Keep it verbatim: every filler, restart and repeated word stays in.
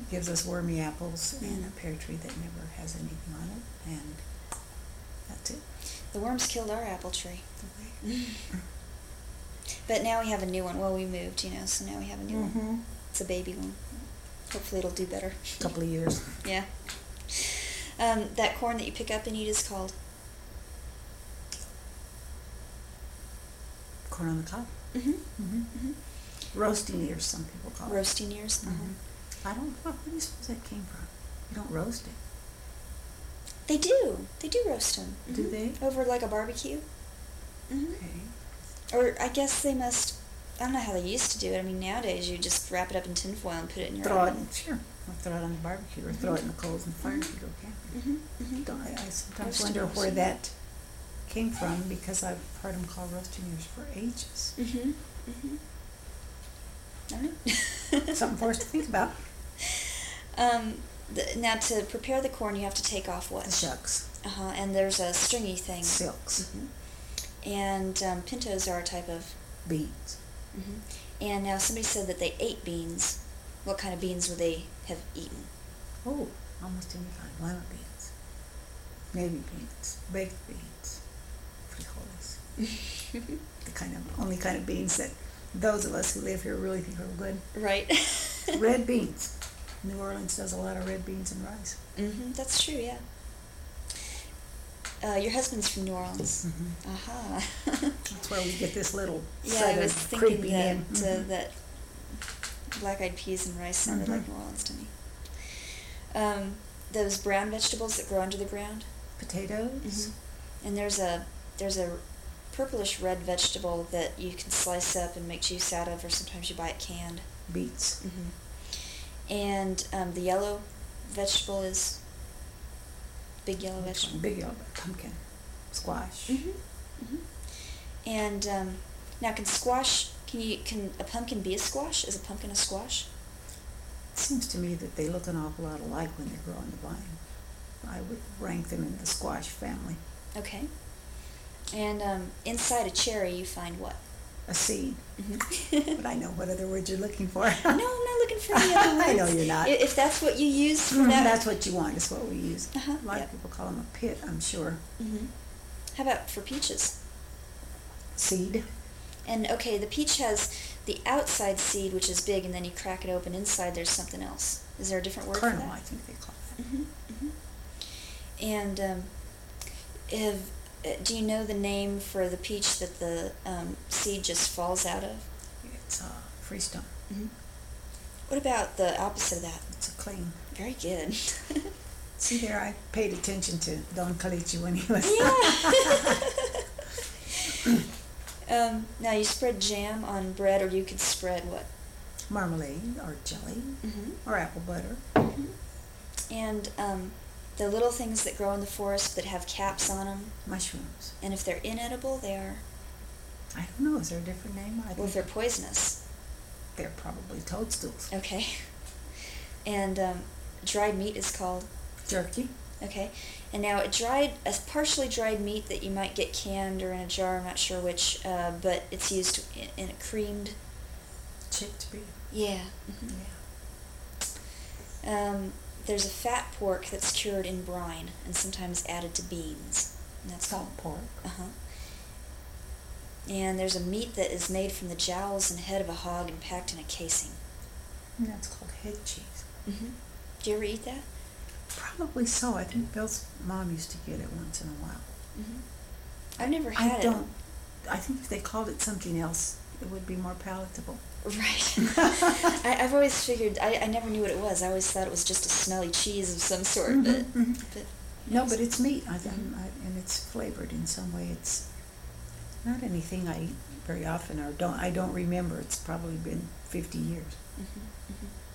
gives us wormy apples and a pear tree that never has anything on it, and that's it. The worms killed our apple tree. But now we have a new one. Well, we moved, you know, so now we have a new Mm-hmm. one. It's a baby one. Hopefully it'll do better. A couple of years. Yeah. Um, that corn that you pick up and eat is called? Corn on the cob. Mm-hmm. Mm-hmm. Mm-hmm. Roasting ears, some people call it. Roasting ears? Mm-hmm. Uh-huh. I don't know. Where do you suppose that came from? You don't roast it. They do. They do roast them. Mm-hmm. Do they? Over like a barbecue. Mm-hmm. Okay. Or I guess they must, I don't know how they used to do it. I mean, nowadays you just wrap it up in tin foil and put it in your Throw it, oven. sure. Or throw it on the barbecue, or Mm-hmm. throw it in the coals and fire Mhm. if you go camping. Mm-hmm. Mm-hmm. Don't, I, I sometimes Roasted wonder ears. where that came from, because I've heard them call roasting ears for ages. Mm-hmm. Mm-hmm. I don't know. Something for us to think about. Um, the, now to prepare the corn, you have to take off what? The shucks, Uh-huh, and there's a stringy thing. silks, Mhm. And um, pintos are a type of... beans. Mhm. And now somebody said that they ate beans. What kind of beans would they have eaten? Oh, almost any kind. Lima beans, navy beans, baked beans, frijoles. The kind of only kind of beans that those of us who live here really think are good. Right. Red beans. New Orleans does a lot of red beans and rice. Mm-hmm, that's true, yeah. Uh, your husband's from New Orleans. Mm-hmm. Aha. That's where we get this little Yeah, I southern was thinking creepy that, in. uh, Mhm. that black-eyed peas and rice sounded Mhm. like New Orleans to me. Um, those brown vegetables that grow under the ground. Potatoes. Mm-hmm. And there's a there's a purplish red vegetable that you can slice up and make juice out of, or sometimes you buy it canned. Beets. Mm-hmm. And um, the yellow vegetable is big yellow vegetable. Big yellow pumpkin. Squash. Mm-hmm. Mm-hmm. And um, now, can squash? Can you? Can a pumpkin be a squash? Is a pumpkin a squash? It seems to me that they look an awful lot alike when they grow on the vine. I would rank them in the squash family. Okay. And um, inside a cherry, you find what? A seed. Mm-hmm. But I know what other word you're looking for. No, I'm not looking for any other words. I know you're not. I- If that's what you use for Mm, that. That's what you want, is what we use. Uh-huh, A lot yep. of people call them a pit, I'm sure. Mm-hmm. How about for peaches? Seed. And okay, the peach has the outside seed, which is big, and then you crack it open. Inside, there's something else. Is there a different word Kernel, for that? I think they call it. Mm-hmm. Mm-hmm. And um, if, uh, do you know the name for the peach that the um, seed just falls out of? It's uh, freestone. Mm-hmm. What about the opposite of that? It's a clean. Very good. See there, I paid attention to Don Calici when he was... Yeah. um, now, you spread jam on bread, or you could spread what? Marmalade or jelly Mm-hmm. or apple butter. Mm-hmm. And um, the little things that grow in the forest that have caps on them, Mushrooms. and if they're inedible, they are, I don't know, is there a different name? I well, if think they're poisonous. they're probably toadstools. Okay. And um, dried meat is called, Jerky. okay. And now a dried, a partially dried meat that you might get canned or in a jar, I'm not sure which, uh, but it's used in, in a creamed, Chicked beef. yeah. Mm-hmm. Yeah. Um, there's a fat pork that's cured in brine and sometimes added to beans. And that's called, Salt pork. uh-huh. And there's a meat that is made from the jowls and head of a hog and packed in a casing. And that's called head cheese. Mm-hmm. Do you ever eat that? Probably so. I think Bill's mom used to get it once in a while. Mm-hmm. I've never had I it. don't. I think if they called it something else, it would be more palatable. Right. I, I've always figured, I, I never knew what it was. I always thought it was just a smelly cheese of some sort. Mhm, But, mhm. but No, but it's meat, I, I'm- I, and it's flavored in some way. It's not anything I eat very often, or don't. I don't remember. It's probably been fifty years. Mm-hmm, mm-hmm.